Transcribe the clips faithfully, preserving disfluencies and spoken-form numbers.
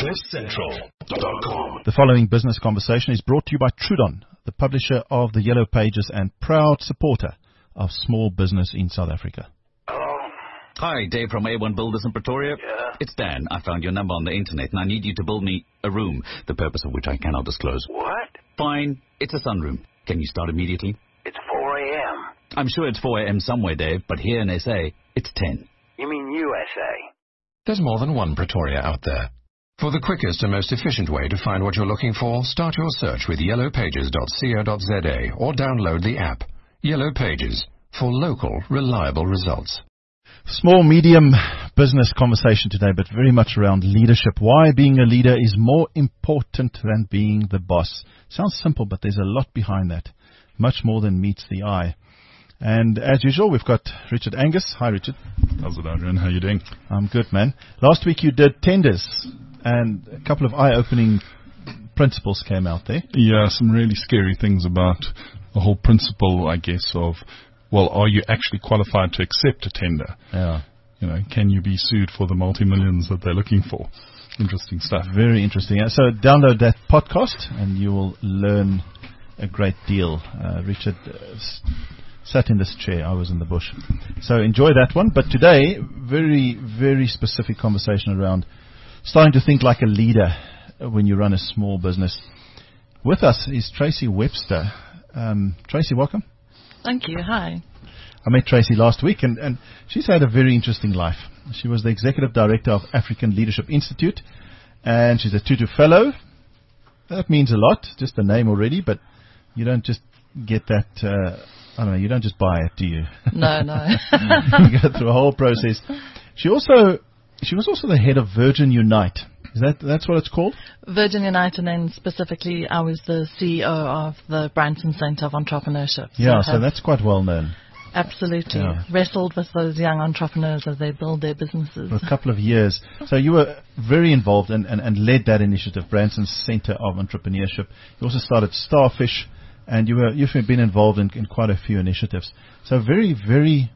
cliff central dot com. The following business conversation is brought to you by Trudon, the publisher of the Yellow Pages and proud supporter of small business in South Africa. Hello? Hi, Dave from A one Builders in Pretoria. Yeah? It's Dan. I found your number on the internet and I need you to build me a room, the purpose of which I cannot disclose. What? Fine. It's a sunroom. Can you start immediately? It's four a.m. I'm sure it's four a.m. somewhere, Dave, but here in S A, it's ten. You mean U S A? There's more than one Pretoria out there. For the quickest and most efficient way to find what you're looking for, start your search with yellow pages dot co dot za or download the app. Yellow Pages, for local, reliable results. Small, medium business conversation today, but very much around leadership. Why being a leader is more important than being the boss. Sounds simple, but there's a lot behind that. Much more than meets the eye. And as usual, we've got Richard Angus. Hi, Richard. How's it, Adrian? How you doing? I'm good, man. Last week you did tenders, and a couple of eye-opening principles came out there. Yeah, some really scary things about the whole principle, I guess, of, well, are you actually qualified to accept a tender? Yeah. You know, can you be sued for the multi-millions that they're looking for? Interesting stuff. Very interesting. So download that podcast, and you will learn a great deal. Uh, Richard uh, s- sat in this chair. I was in the bush. So enjoy that one. But today, very, very specific conversation around starting to think like a leader when you run a small business. With us is Tracy Webster. Um, Tracy, welcome. Thank you. Hi. I met Tracy last week, and, and she's had a very interesting life. She was the Executive Director of African Leadership Institute, and she's a Tutu Fellow. That means a lot, just the name already, but you don't just get that, uh, I don't know, you don't just buy it, do you? No, no. You go through a whole process. She also, she was also the head of Virgin Unite. Is that, that's what it's called? Virgin Unite, and then specifically I was the C E O of the Branson Centre of Entrepreneurship. So Yeah, so that's quite well known. Absolutely. Yeah. Wrestled with those young entrepreneurs as they build their businesses. For a couple of years. So you were very involved and, and, and led that initiative, Branson Centre of Entrepreneurship. You also started Starfish, and you were, you've been involved in, in quite a few initiatives. So very, very,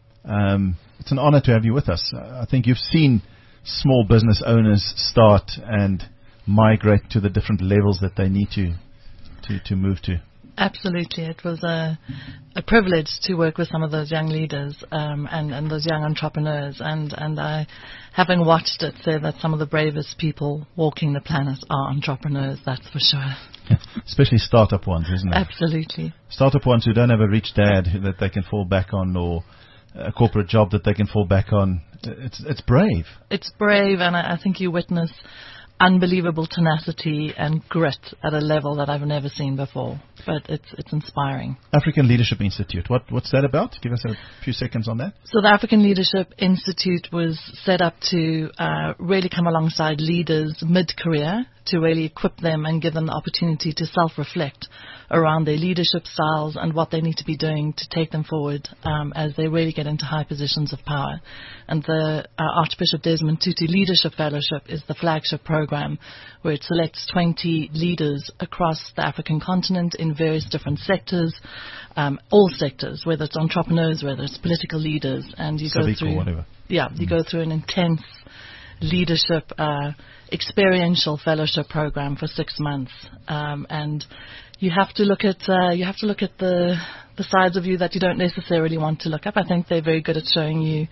um, it's an honor to have you with us. I think you've seen small business owners start and migrate to the different levels that they need to, to, to move to. Absolutely. It was a, a privilege to work with some of those young leaders um, and, and those young entrepreneurs. And, and I, having watched it, say that some of the bravest people walking the planet are entrepreneurs, that's for sure. Especially startup ones, isn't it? Absolutely. Startup ones who don't have a rich dad that they can fall back on, or a corporate job that they can fall back on. It's, it's brave. It's brave, and I, I think you witness unbelievable tenacity and grit at a level that I've never seen before. But it's it's inspiring. African Leadership Institute. What what's that about? Give us a few seconds on that. So the African Leadership Institute was set up to uh, really come alongside leaders mid-career to really equip them and give them the opportunity to self-reflect around their leadership styles and what they need to be doing to take them forward um, as they really get into high positions of power. And the uh, Archbishop Desmond Tutu Leadership Fellowship is the flagship program where it selects twenty leaders across the African continent in various different sectors, um, all sectors, whether it's entrepreneurs, whether it's political leaders, and you Civic go through, or whatever. yeah, you mm. go through an intense leadership uh, experiential fellowship program for six months, um, and you have to look at uh, you have to look at the the sides of you that you don't necessarily want to look up. I think they're very good at showing you.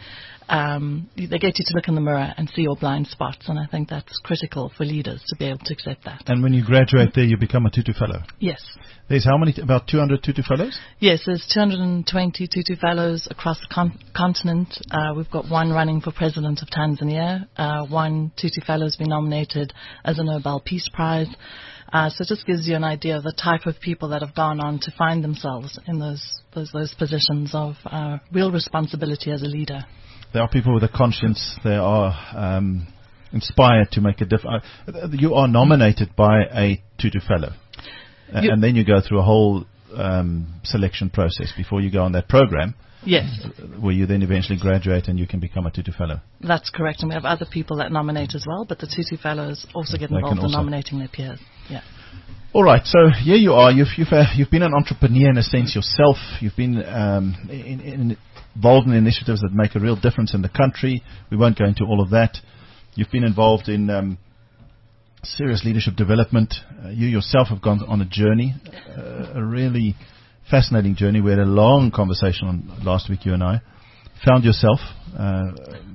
Um, they get you to look in the mirror and see your blind spots, and I think that's critical for leaders to be able to accept that. And when you graduate there, you become a Tutu Fellow. Yes. There's how many? About two hundred Tutu Fellows? Yes, there's two hundred twenty Tutu Fellows across the con- continent. Uh, we've got one running for President of Tanzania. Uh, one Tutu Fellow has been nominated as a Nobel Peace Prize. Uh, so it just gives you an idea of the type of people that have gone on to find themselves in those those, those positions of uh, real responsibility as a leader. There are people with a conscience. They are um, inspired to make a difference. Uh, you are nominated by a Tutu Fellow. Uh, and then you go through a whole um, selection process before you go on that program. Yes. Where you then eventually graduate and you can become a Tutu Fellow. That's correct. And we have other people that nominate as well, but the Tutu Fellows also get involved in nominating their peers. Yeah. All right. So here you are. You've you've, uh, you've been an entrepreneur in a sense yourself. You've been um, in, in, involved in initiatives that make a real difference in the country. We won't go into all of that. You've been involved in um, serious leadership development. Uh, you yourself have gone on a journey, uh, a really fascinating journey. We had a long conversation on last week, you and I. Found yourself uh,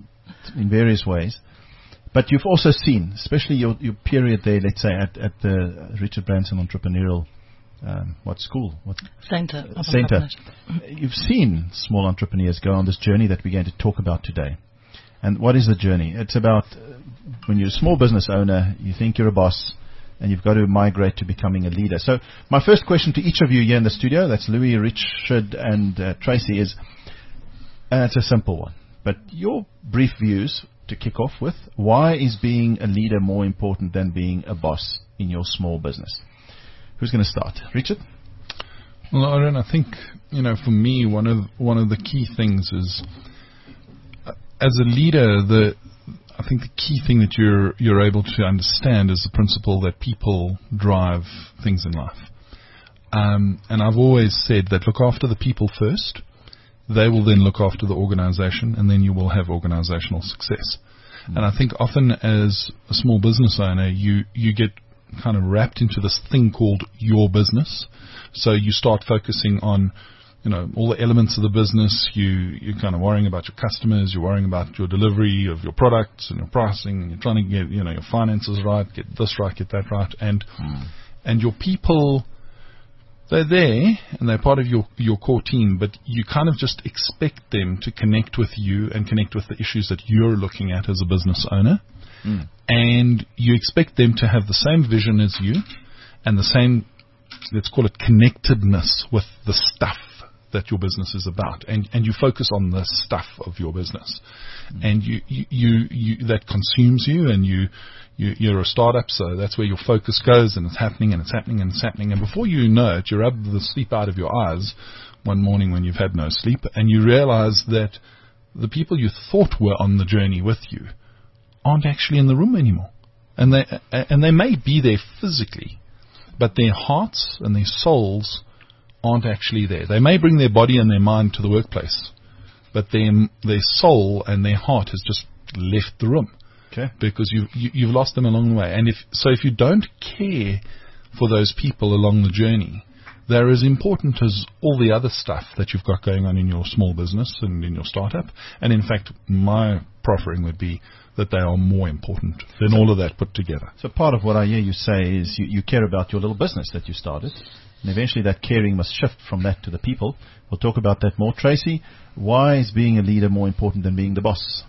in various ways. But you've also seen, especially your, your period there, let's say, at, at the Richard Branson Entrepreneurial um, what school? What Center. Uh, Center. You've seen small entrepreneurs go on this journey that we're going to talk about today. And what is the journey? It's about uh, when you're a small business owner, you think you're a boss, and you've got to migrate to becoming a leader. So my first question to each of you here in the studio, that's Louis, Richard, and uh, Tracy, is, and it's a simple one, but your brief views to kick off with, why is being a leader more important than being a boss in your small business? Who's going to start? Richard? Well, Aaron, I think, you know, for me, one of one of the key things is, uh, as a leader, the I think the key thing that you're you're able to understand is the principle that people drive things in life. Um, and I've always said that look after the people first. They will then look after the organization, and then you will have organizational success. Mm. And I think often as a small business owner, you, you get kind of wrapped into this thing called your business. So you start focusing on, you know, all the elements of the business. You, you're kind of worrying about your customers. You're worrying about your delivery of your products and your pricing, and you're trying to get, you know, your finances right, get this right, get that right. And, mm. and your people, they're there and they're part of your, your core team, but you kind of just expect them to connect with you and connect with the issues that you're looking at as a business owner. Mm. And you expect them to have the same vision as you and the same, let's call it, connectedness with the stuff that your business is about. And, and you focus on the stuff of your business. Mm. And you, you, you, you, that consumes you, and you, You, you're a startup, so that's where your focus goes, and it's happening, and it's happening, and it's happening. And before you know it, you rub the sleep out of your eyes one morning when you've had no sleep, and you realize that the people you thought were on the journey with you aren't actually in the room anymore. And they, and they may be there physically, but their hearts and their souls aren't actually there. They may bring their body and their mind to the workplace, but their, their soul and their heart has just left the room. Okay. Because you, you, you've lost them along the way. And if so, if you don't care for those people along the journey, they're as important as all the other stuff that you've got going on in your small business and in your startup. And in fact, my proffering would be that they are more important than all of that put together. So part of what I hear you say is you, you care about your little business that you started, and eventually that caring must shift from that to the people. We'll talk about that more. Tracy, why is being a leader more important than being the boss?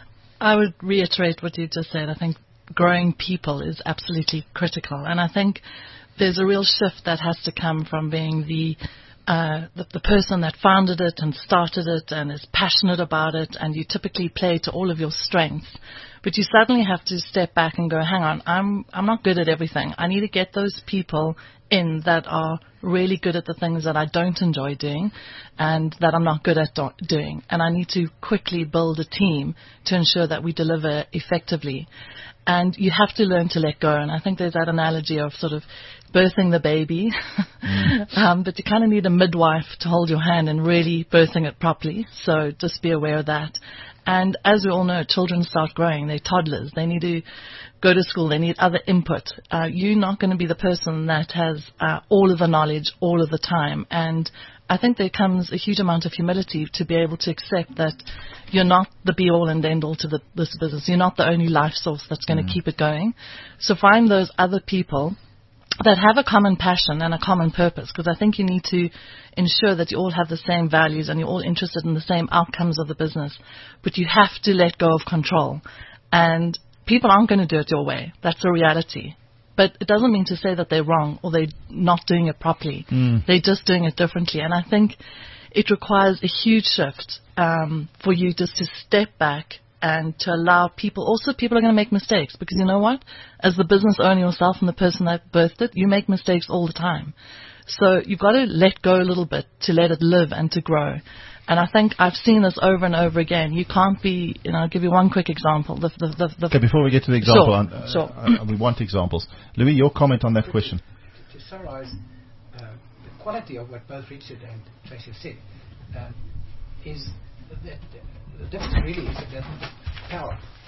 I would reiterate what you just said. I think growing people is absolutely critical. And I think there's a real shift that has to come from being the, uh, the, the person that founded it and started it and is passionate about it, and you typically play to all of your strengths. But you suddenly have to step back and go, hang on, I'm, I'm not good at everything. I need to get those people in that are really good at the things that I don't enjoy doing and that I'm not good at do- doing. And I need to quickly build a team to ensure that we deliver effectively. And you have to learn to let go. And I think there's that analogy of sort of birthing the baby. Mm. um, but you kind of need a midwife to hold your hand and really birthing it properly. So just be aware of that. And as we all know, children start growing. They're toddlers. They need to go to school. They need other input. Uh, you're not going to be the person that has uh, all of the knowledge all of the time. And I think there comes a huge amount of humility to be able to accept that you're not the be-all and end-all to the, this business. You're not the only life source that's going to mm. keep it going. So find those other people that have a common passion and a common purpose, because I think you need to ensure that you all have the same values and you're all interested in the same outcomes of the business. But you have to let go of control. And people aren't going to do it your way. That's a reality. But it doesn't mean to say that they're wrong or they're not doing it properly. Mm. They're just doing it differently. And I think it requires a huge shift um, for you just to step back and to allow people. Also, people are going to make mistakes, because you know what? As the business owner yourself and the person that birthed it, you make mistakes all the time. So you've got to let go a little bit to let it live and to grow. And I think I've seen this over and over again. You can't be, you know, I'll give you one quick example. The, the, the, the okay, before we get to the example, sure, uh, sure. Uh, we want examples. Louis, your comment on that question. To, to summarize uh, the quality of what both Richard and Tracy have said, um, is that the difference really is that power.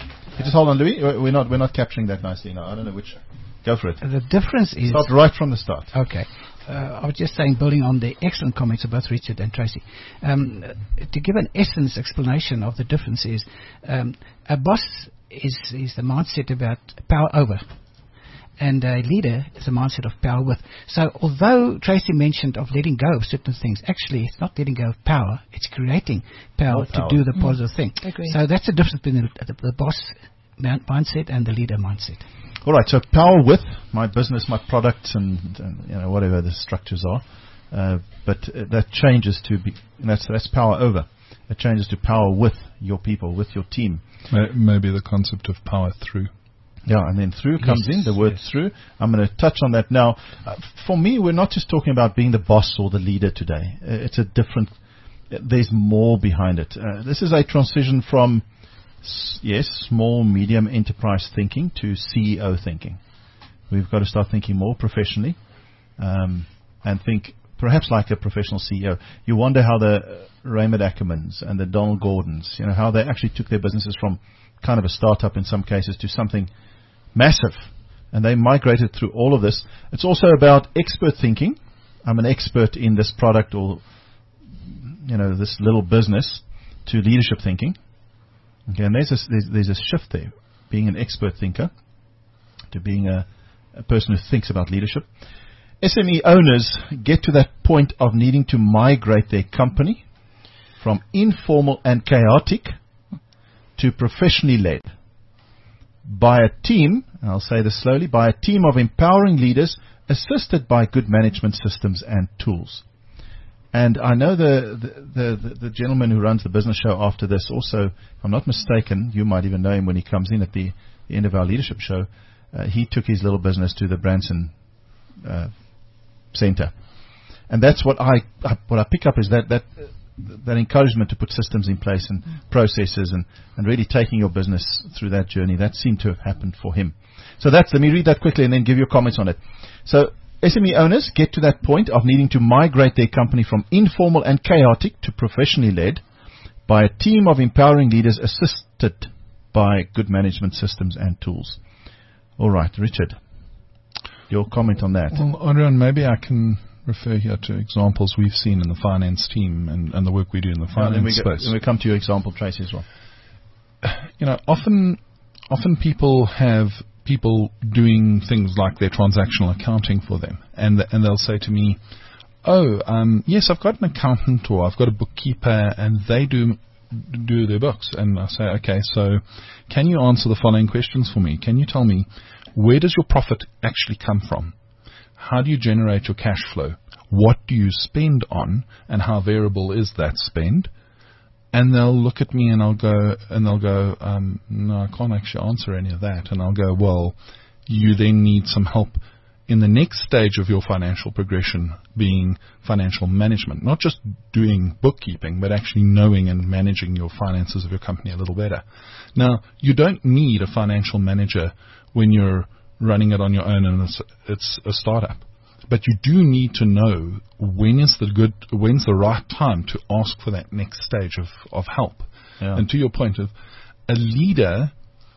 You just hold on, Louis. We're not we're not capturing that nicely now. I don't know which. Go for it. The difference is... Start right from the start. Okay. Uh, I was just saying, building on the excellent comments of both Richard and Tracy, um, to give an essence explanation of the difference is um, a boss is, is the mindset about power over, and a leader is a mindset of power with. So although Tracy mentioned of letting go of certain things, actually it's not letting go of power, it's creating power, power. to do the mm. positive thing. Agree. So that's the difference between the, the, the boss mindset and the leader mindset. All right, so power with my business, my products, and, and you know whatever the structures are, uh, but uh, that changes to be that's that's power over. It changes to power with your people, with your team. Maybe the concept of power through. Yeah, and then through comes yes, in the word yes. through. I'm going to touch on that now. Uh, for me, we're not just talking about being the boss or the leader today. Uh, it's a different. Uh, there's more behind it. Uh, this is a transition from yes, small, medium enterprise thinking to C E O thinking. We've got to start thinking more professionally um, and think perhaps like a professional C E O. You wonder how the uh, Raymond Ackermans and the Donald Gordons, you know, how they actually took their businesses from kind of a startup in some cases to something massive. And they migrated through all of this. It's also about expert thinking. I'm an expert in this product or, you know, this little business, to leadership thinking. Okay, and there's a, there's, there's a shift there, being an expert thinker to being a, a person who thinks about leadership. S M E owners get to that point of needing to migrate their company from informal and chaotic to professionally led by a team, and I'll say this slowly, by a team of empowering leaders assisted by good management systems and tools. And I know the, the, the, the gentleman who runs the business show after this also, if I'm not mistaken, you might even know him when he comes in at the, the end of our leadership show, uh, he took his little business to the Branson uh, Center. And that's what I, I what I pick up is that that that encouragement to put systems in place and processes and, and really taking your business through that journey. That seemed to have happened for him. So that's, let me read that quickly and then give your comments on it. So S M E owners get to that point of needing to migrate their company from informal and chaotic to professionally led by a team of empowering leaders assisted by good management systems and tools. All right, Richard, your comment on that. Well, Adrian, maybe I can refer here to examples we've seen in the finance team and, and the work we do in the finance and we space. Go, and we come to your example, Tracy, as well. You know, often, often people have people doing things like their transactional accounting for them, and th- and they'll say to me, "Oh, um, yes, I've got an accountant or I've got a bookkeeper, and they do do their books." And I say, "Okay, so can you answer the following questions for me? Can you tell me where does your profit actually come from? How do you generate your cash flow? What do you spend on, and how variable is that spend?" And they'll look at me and I'll go, and they'll go, um, no, I can't actually answer any of that. And I'll go, well, you then need some help in the next stage of your financial progression, being financial management, not just doing bookkeeping, but actually knowing and managing your finances of your company a little better. Now, you don't need a financial manager when you're running it on your own and it's, it's a startup. But you do need to know when is the good, when's the right time to ask for that next stage of, of help. Yeah. And to your point of a leader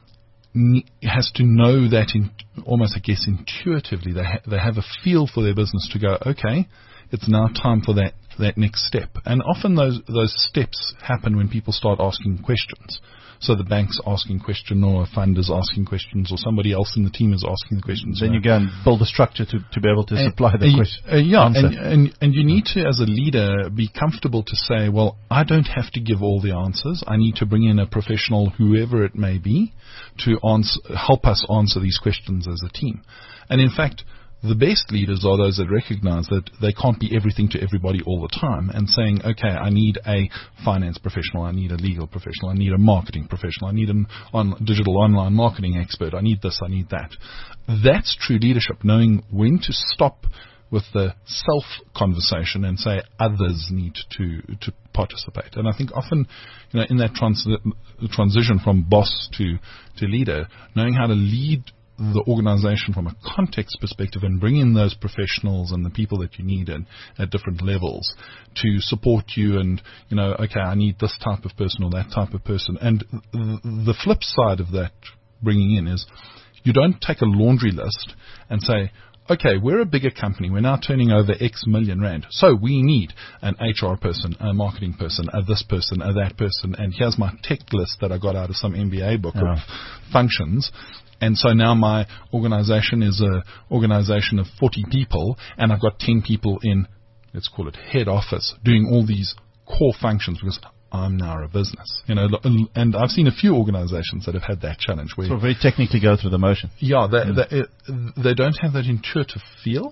ne- has to know that in, almost, I guess, intuitively. They ha- they have a feel for their business to go, okay, it's now time for that, that next step. And often those those steps happen when people start asking questions. So the bank's asking questions, or a fund is asking questions, or somebody else in the team is asking the questions. Then you go and build a structure to, to be able to uh, supply the uh, question. Uh, yeah, and, and, and you need to, as a leader, be comfortable to say, well, I don't have to give all the answers. I need to bring in a professional, whoever it may be, to answer, help us answer these questions as a team. And in fact, the best leaders are those that recognize that they can't be everything to everybody all the time, and saying, okay, I need a finance professional, I need a legal professional, I need a marketing professional, I need a on, digital online marketing expert, I need this, I need that. That's true leadership, knowing when to stop with the self conversation and say others need to to participate. And I think often, you know, in that trans- transition from boss to, to leader, knowing how to lead the organization from a context perspective and bring in those professionals and the people that you need in, at different levels to support you and, you know, okay, I need this type of person or that type of person. And th- the flip side of that bringing in is you don't take a laundry list and say, okay, we're a bigger company. We're now turning over X million rand. So we need an H R person, a marketing person, a this person, a that person. And here's my tech list that I got out of some M B A book Yeah. of functions. And so now my organization is a organization of forty people, and I've got ten people in, let's call it head office, doing all these core functions because I'm now a business. You know, and I've seen a few organizations that have had that challenge where So very technically go through the motion. yeah, they, Mm. they, they don't have that intuitive feel.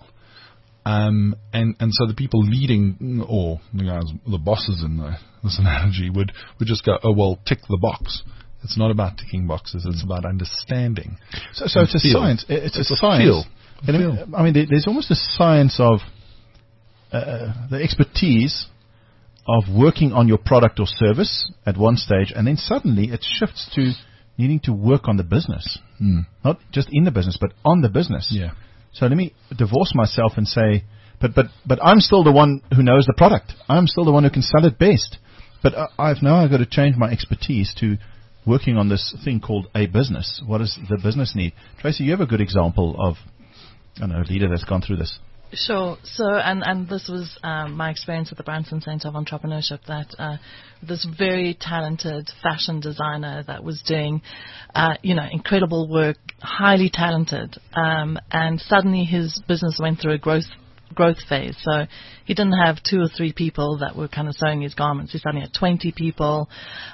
Um, and, and so the people leading, or the guys, the bosses in the, this analogy would, would just go, oh, well, tick the box. It's not about ticking boxes. It's about understanding. So, so and it's a feel. science. It's, It's a a science. feel. And I mean, I mean, there- there's almost a science of uh, the expertise of working on your product or service at one stage, and then suddenly it shifts to needing to work on the business, Mm. not just in the business, but on the business. Yeah. So let me divorce myself and say, but but but I'm still the one who knows the product. I'm still the one who can sell it best. But I, I've now I've got to change my expertise to working on this thing called a business. What does the business need? Tracy, you have a good example of, I don't know, a leader that's gone through this. Sure. So, and, and this was um, my experience at the Branson Center of Entrepreneurship, that uh, this very talented fashion designer that was doing, uh, you know, incredible work, highly talented, um, and suddenly his business went through a growth growth phase. So he didn't have two or three people that were kind of sewing his garments. He suddenly had twenty people.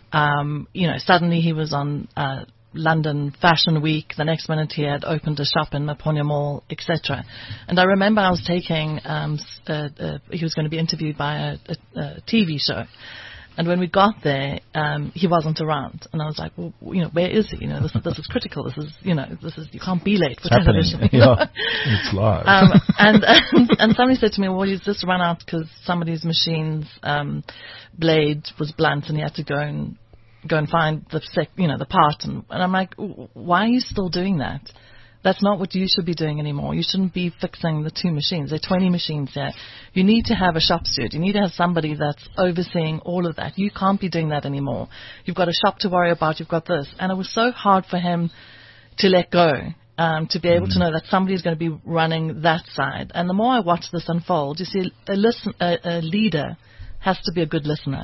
Um, you know, suddenly he was on uh, London Fashion Week. The next minute he had opened a shop in Maponya Mall, et cetera. And I remember I was taking, um, s- uh, uh, he was going to be interviewed by a, a, a T V show. And when we got there, um, he wasn't around. And I was like, well, you know, where is he? You know, this, this is critical. This is, you know, this is, you can't be late for It's happening. television. you know? Yeah. It's live. um, and, and and somebody said to me, well, he's just run out because somebody's machine's um, blade was blunt and he had to go and go and find the sec, you know, the part. And, and I'm like, why are you still doing that? That's not what you should be doing anymore. You shouldn't be fixing the two machines. There are twenty machines there. You need to have a shop steward. You need to have somebody that's overseeing all of that. You can't be doing that anymore. You've got a shop to worry about. You've got this. And it was so hard for him to let go, um, to be able mm. to know that somebody's going to be running that side. And the more I watch this unfold, you see, a, listen, a, a leader has to be a good listener.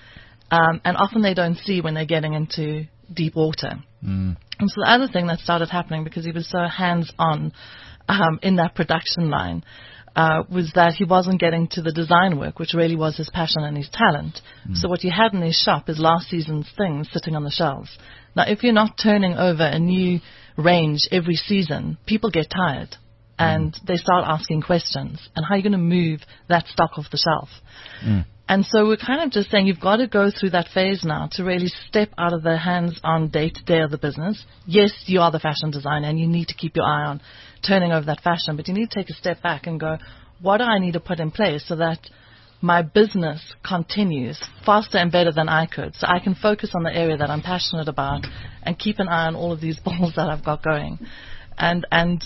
Um, and often they don't see when they're getting into deep water. Mm. And so the other thing that started happening, because he was so hands-on um, in that production line, uh, was that he wasn't getting to the design work, which really was his passion and his talent. Mm. So what you had in his shop is last season's things sitting on the shelves. Now, if you're not turning over a new range every season, people get tired. And mm. they start asking questions. And how are you going to move that stock off the shelf? Mm. And so we're kind of just saying you've got to go through that phase now to really step out of the hands-on day-to-day of the business. Yes, you are the fashion designer and you need to keep your eye on turning over that fashion, but you need to take a step back and go, what do I need to put in place so that my business continues faster and better than I could, so I can focus on the area that I'm passionate about and keep an eye on all of these balls that I've got going. And, and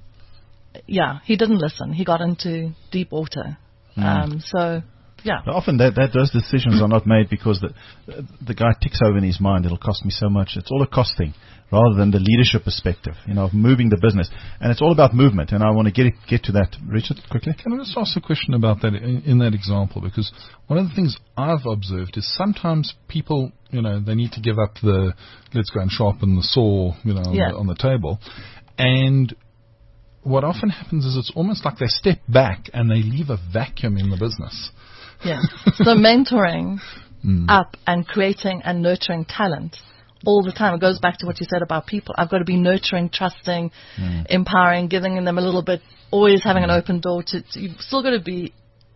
yeah, he didn't listen. He got into deep water. Mm. Um, so... Yeah. But often that, that those decisions are not made because the the guy ticks over in his mind, it'll cost me so much. It's all a cost thing rather than the leadership perspective, you know, of moving the business. And it's all about movement, and I want to get get to that. Richard, quickly. Can I just ask a question about that in, in that example? Because one of the things I've observed is sometimes people, you know, they need to give up the let's go and sharpen the saw, you know, yeah. on, the, on the table. And what often happens is it's almost like they step back and they leave a vacuum in the business. Yeah. So mentoring mm. up and creating and nurturing talent all the time. It goes back to what you said about people. I've got to be nurturing, trusting, mm. empowering, giving them a little bit, always having mm. an open door. To, to you've still got to be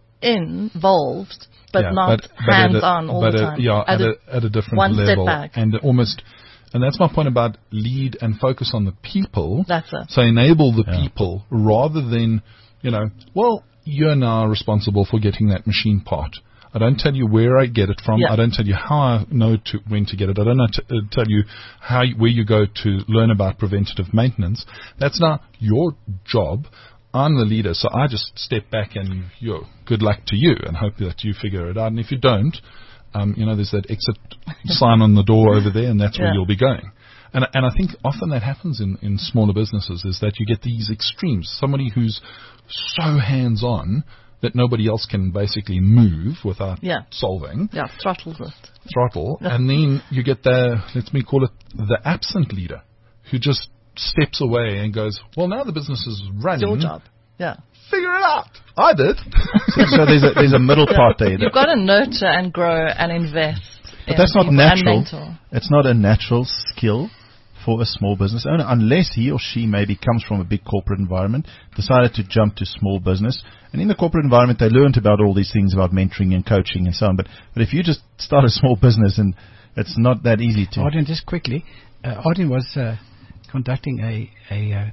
involved, but yeah, not but, but hands-on a, all but the a, time. Yeah, at, at, a, at a different one level. Step back. And almost, and that's my point about lead and focus on the people. That's it. So enable the yeah. people rather than, you know, well, you're now responsible for getting that machine part. I don't tell you where I get it from. Yeah. I don't tell you how I know to, when to get it. I don't know to, uh, tell you how you, where you go to learn about preventative maintenance. That's not your job. I'm the leader, so I just step back and, yo, good luck to you, and hope that you figure it out. And if you don't, um, you know, there's that exit sign on the door over there, and that's Yeah. where you'll be going. And, and I think often that happens in, in smaller businesses, is that you get these extremes. Somebody who's so hands-on that nobody else can basically move without Yeah. solving, Yeah, throttles it. throttle, and then you get the, let me call it, the absent leader, who just steps away and goes, well, now the business is running. Your job. Yeah. Figure it out. I did. So, so there's a there's a middle part there. You've got to nurture and grow and invest. But in that's not people natural. And mentor. It's not a natural skill for a small business owner, unless he or she maybe comes from a big corporate environment, decided to jump to small business, and in the corporate environment they learned about all these things about mentoring and coaching and so on. But but if you just start a small business, and it's not that easy to. Arden, just quickly, uh, Arden was uh, conducting a a, uh,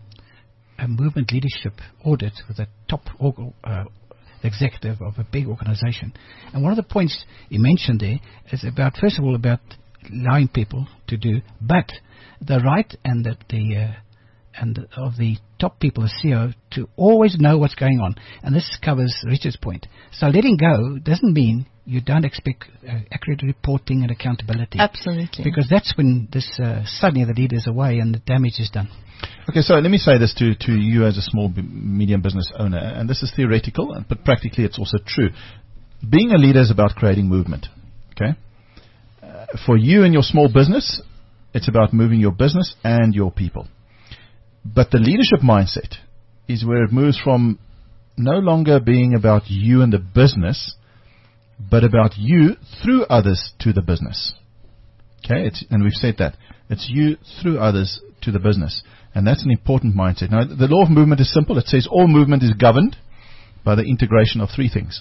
a movement leadership audit with a top org- uh, executive of a big organization, and one of the points he mentioned there is about, first of all, about allowing people to do, but the right and the, the uh, and of the top people, the C E O, to always know what's going on. And this covers Richard's point. So letting go doesn't mean you don't expect uh, accurate reporting and accountability. Absolutely. Because that's when this uh, suddenly the leader is away and the damage is done. Okay, so let me say this to, to you as a small, b- medium business owner, and this is theoretical, but practically it's also true. Being a leader is about creating movement, okay? Uh, for you and your small business, it's about moving your business and your people. But the leadership mindset is where it moves from no longer being about you and the business, but about you through others to the business. Okay, it's, and we've said that. It's you through others to the business. And that's an important mindset. Now, the law of movement is simple. It says all movement is governed by the integration of three things.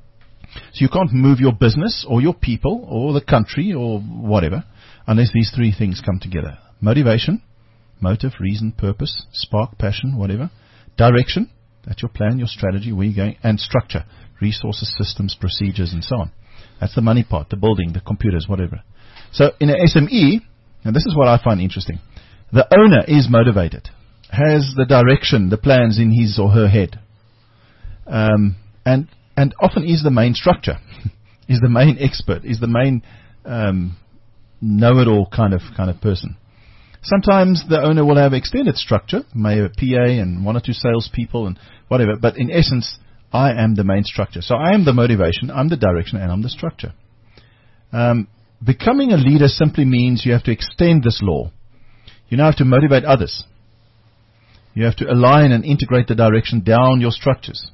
So you can't move your business or your people or the country or whatever unless these three things come together. Motivation, motive, reason, purpose, spark, passion, whatever. Direction, that's your plan, your strategy, where you're going. And structure, resources, systems, procedures, and so on. That's the money part, the building, the computers, whatever. So in an S M E, and this is what I find interesting, the owner is motivated, has the direction, the plans in his or her head, um, and and often is the main structure, is the main expert, is the main um, know-it-all kind of kind of person. Sometimes the owner will have extended structure, may have a P A and one or two salespeople and whatever, but in essence, I am the main structure. So I am the motivation, I'm the direction, and I'm the structure. Um, becoming a leader simply means you have to extend this law. You now have to motivate others. You have to align and integrate the direction down your structures.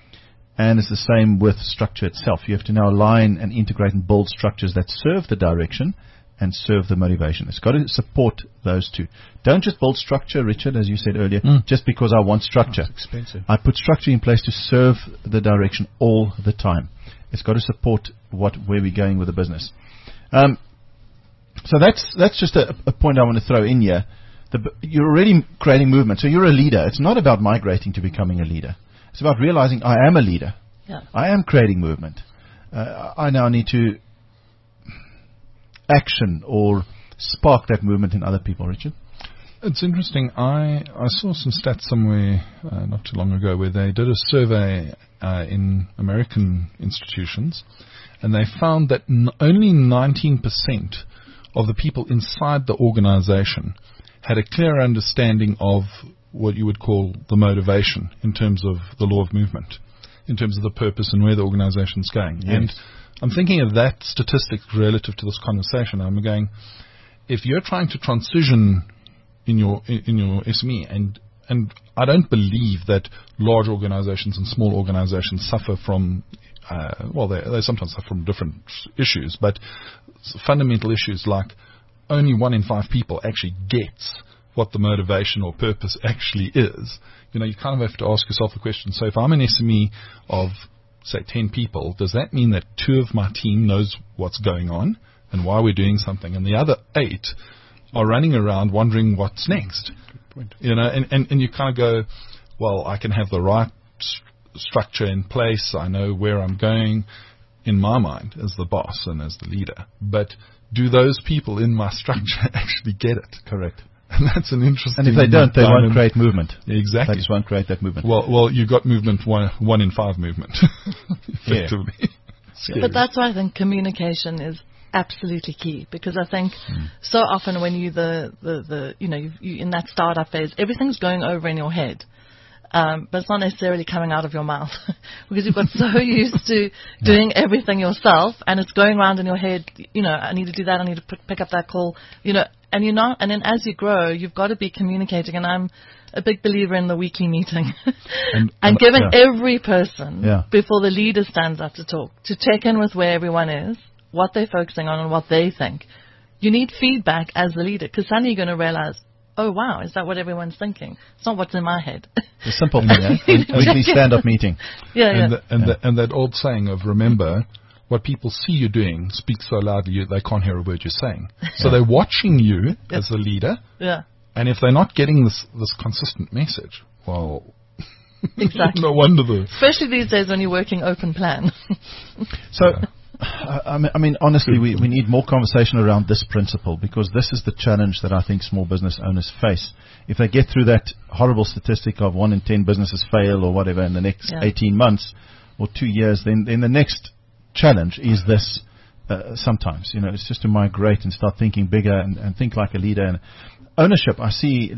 And it's the same with structure itself. You have to now align and integrate and build structures that serve the direction and serve the motivation. It's got to support those two. Don't just build structure, Richard, as you said earlier, Mm. just because I want structure. It's expensive. I put structure in place to serve the direction all the time. It's got to support what where we're going with the business. Um, so that's that's just a, a point I want to throw in here. The, you're already creating movement, so you're a leader. It's not about migrating to becoming a leader. It's about realizing I am a leader. Yeah. I am creating movement. Uh, I now need to action or spark that movement in other people. Richard? It's interesting. I, I saw some stats somewhere uh, not too long ago where they did a survey uh, in American institutions, and they found that n- only nineteen percent of the people inside the organization had a clear understanding of what you would call the motivation in terms of the law of movement, in terms of the purpose and where the organization's going. Yes. And I'm thinking of that statistic relative to this conversation. I'm going, if you're trying to transition in your in your S M E, and and I don't believe that large organizations and small organizations suffer from, uh, well, they they sometimes suffer from different issues, but fundamental issues like only one in five people actually gets what the motivation or purpose actually is. You know, you kind of have to ask yourself the question, so if I'm an S M E of, say, ten people, does that mean that two of my team knows what's going on and why we're doing something, and the other eight are running around wondering what's next? You know, and, and, and you kind of go, well, I can have the right st- structure in place, I know where I'm going, in my mind as the boss and as the leader, but do those people in my structure actually get it? Correct. And that's an interesting. And if they don't, they diamond. won't create movement. Exactly. They just won't create that movement. Well, well, you got movement one, one in five movement, effectively. Scary. But that's why I think communication is absolutely key, because I think mm. so often when you the, the, the you know you, you in that startup phase, everything's going over in your head, um, but it's not necessarily coming out of your mouth because you've got so used to doing yeah. everything yourself, and it's going around in your head. You know, I need to do that. I need to p- pick up that call. You know, and you're not. And then as you grow, you've got to be communicating. And I'm a big believer in the weekly meeting and, and, and giving yeah. every person yeah. before the leader stands up to talk to check in with where everyone is, what they're focusing on, and what they think. You need feedback as the leader, because suddenly you're going to realize, oh, wow, is that what everyone's thinking? It's not what's in my head. The simple thing, eh? Weekly stand-up meeting. Yeah, and yeah. The, and, yeah. The, and that old saying of, remember, what people see you doing speaks so loudly you, they can't hear a word you're saying. So they're watching you yeah. as the leader. Yeah. And if they're not getting this, this consistent message, well... Exactly. No wonder the... Especially these days when you're working open plan. So... I mean, honestly, we, we need more conversation around this principle, because this is the challenge that I think small business owners face. If they get through that horrible statistic of one in ten businesses fail or whatever in the next yeah. eighteen months or two years, then, then the next challenge is this uh, sometimes. You know, it's just to migrate and start thinking bigger and, and think like a leader. And ownership, I see,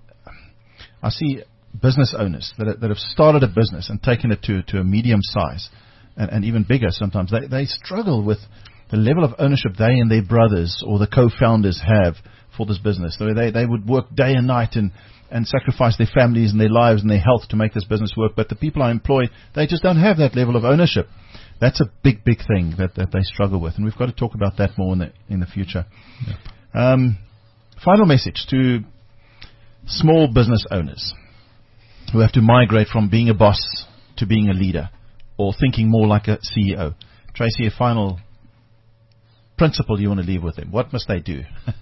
I see business owners that, that have started a business and taken it to, to a medium size. And, and even bigger sometimes, they, they struggle with the level of ownership they and their brothers or the co-founders have for this business. So they, they would work day and night and, and sacrifice their families and their lives and their health to make this business work. But the people I employ, they just don't have that level of ownership. That's a big, big thing that, that they struggle with. And we've got to talk about that more in the, in the future. Yep. Um, final message to small business owners who have to migrate from being a boss to being a leader, or thinking more like a C E O. Tracy, a final principle you want to leave with them. What must they do?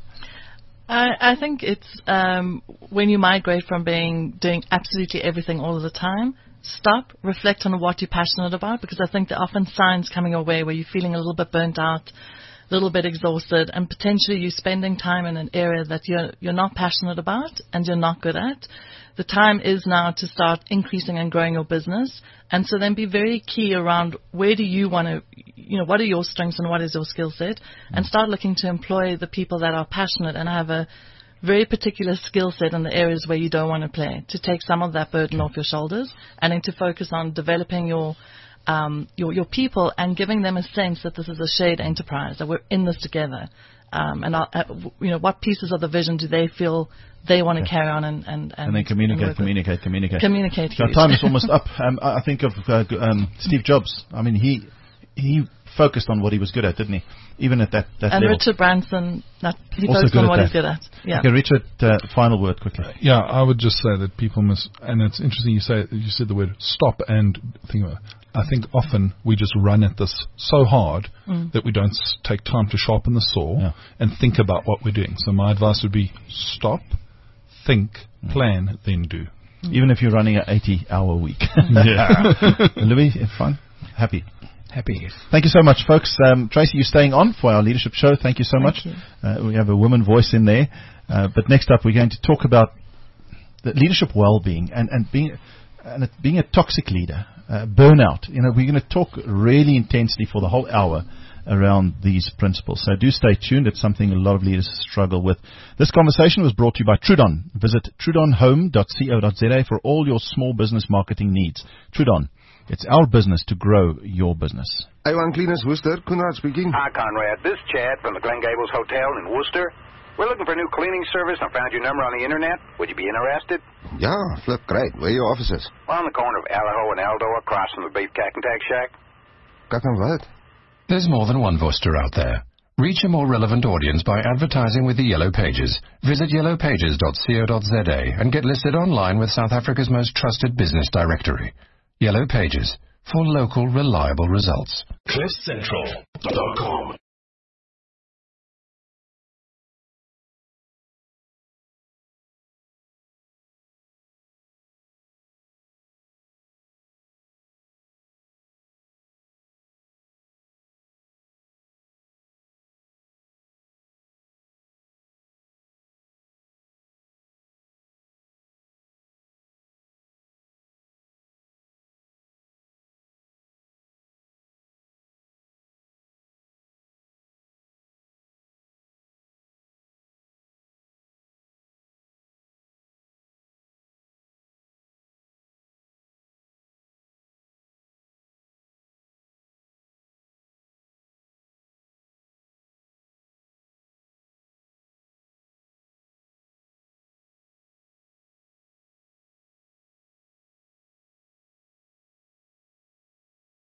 I, I think it's um, when you migrate from being doing absolutely everything all of the time, stop, reflect on what you're passionate about, because I think there are often signs coming your way where you're feeling a little bit burnt out, a little bit exhausted, and potentially you're spending time in an area that you're you're not passionate about and you're not good at. The time is now to start increasing and growing your business. And so then be very key around where do you want to, you know, what are your strengths and what is your skill set? And start looking to employ the people that are passionate and have a very particular skill set in the areas where you don't want to play, to take some of that burden off your shoulders, and then to focus on developing your um, your, your people and giving them a sense that this is a shared enterprise, that we're in this together. Um, and, uh, you know, what pieces of the vision do they feel they want to carry on and and, and, and then communicate, and communicate, communicate. Communicate. So our time is almost up. Um, I think of uh, um, Steve Jobs. I mean, he he focused on what he was good at, didn't he? Even at that, that and level. Richard Branson, that, he also focused good on at what that. he's good at. Yeah. Okay, Richard, uh, final word quickly. Uh, yeah, I would just say that people must, and it's interesting you say you said the word stop and think about it. I think often we just run at this so hard mm. that we don't s- take time to sharpen the saw yeah. and think about what we're doing. So my advice would be stop, think, mm. plan, then do. Mm. Even if you're running an eighty-hour week. Yeah. Louis, fun? Happy? Happy, yes. Thank you so much, folks. Um, Tracy, you're staying on for our leadership show. Thank you so Thank much. You. Uh, we have a woman voice in there. Uh, but next up, we're going to talk about the leadership well-being and, and being and it, being a toxic leader, uh, burnout. You know, we're going to talk really intensely for the whole hour around these principles. So do stay tuned. It's something a lot of leaders struggle with. This conversation was brought to you by Trudon. Visit trudon home dot co dot za for all your small business marketing needs. Trudon. It's our business to grow your business. A one Cleaners Worcester, Conrad speaking. Hi, Conrad. This is Chad from the Glen Gables Hotel in Worcester. We're looking for a new cleaning service and found your number on the internet. Would you be interested? Yeah, flip, great. Where are your offices? Well, on the corner of Alaho and Aldo, across from the Beef Cack and Tack Shack. Kak en wat? There's more than one Worcester out there. Reach a more relevant audience by advertising with the Yellow Pages. Visit yellow pages dot co dot za and get listed online with South Africa's most trusted business directory. Yellow Pages, for local, reliable results. cliff central dot com